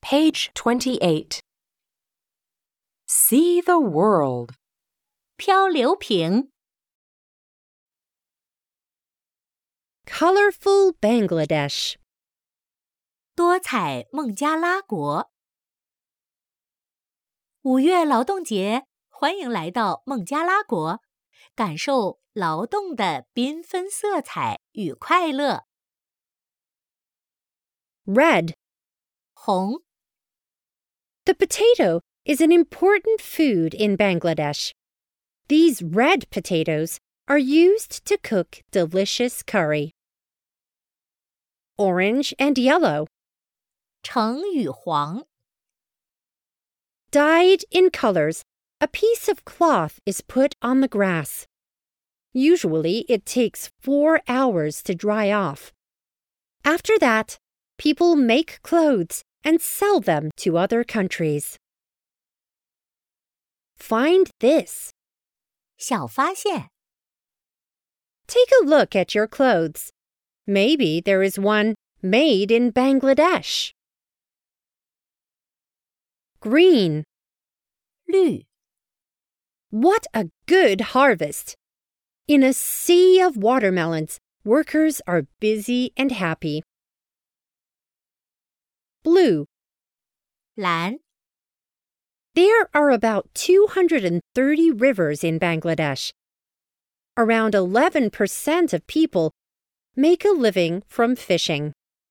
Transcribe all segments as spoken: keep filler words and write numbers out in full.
Page twenty-eight. See the world. 漂流瓶 Colorful Bangladesh. 多彩孟加拉国五月劳动节，欢迎来到孟加拉国，感受劳动的缤纷色彩与快乐。 Red. 红 The potato is an important food in Bangladesh. These red potatoes are used to cook delicious curry. Orange and yellow. 橙与黄 Dyed in colors, a piece of cloth is put on the grass. Usually, it takes four hours to dry off. After that, people make clothes and sell them to other countries. Find this. 小发现 Take a look at your clothes. Maybe there is one made in Bangladesh. Green. 绿 What a good harvest! In a sea of watermelons, workers are busy and happy. Blue. 蓝 There are about two hundred thirty rivers in Bangladesh. Around eleven percent of people make a living from fishing.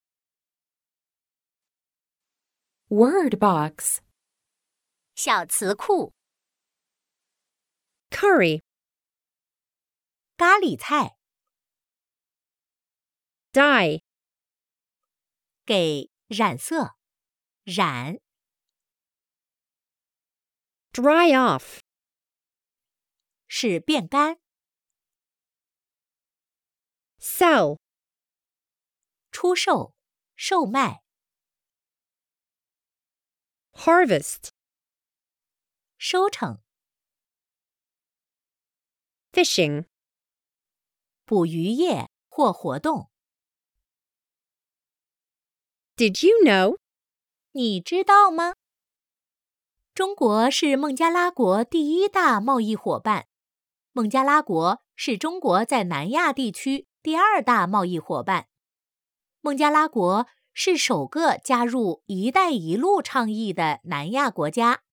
Word box. 小词库 Curry. 咖喱菜 Dye. 给染色染 Dry off. 使变干 Sell. 出售售卖 Harvest. 收成 Fishing. 捕鱼业或活动 Did you know? 你知道吗？中国是孟加拉国第一大贸易伙伴，孟加拉国是中国在南亚地区第二大贸易伙伴。孟加拉国是首个加入“一带一路”倡议的南亚国家。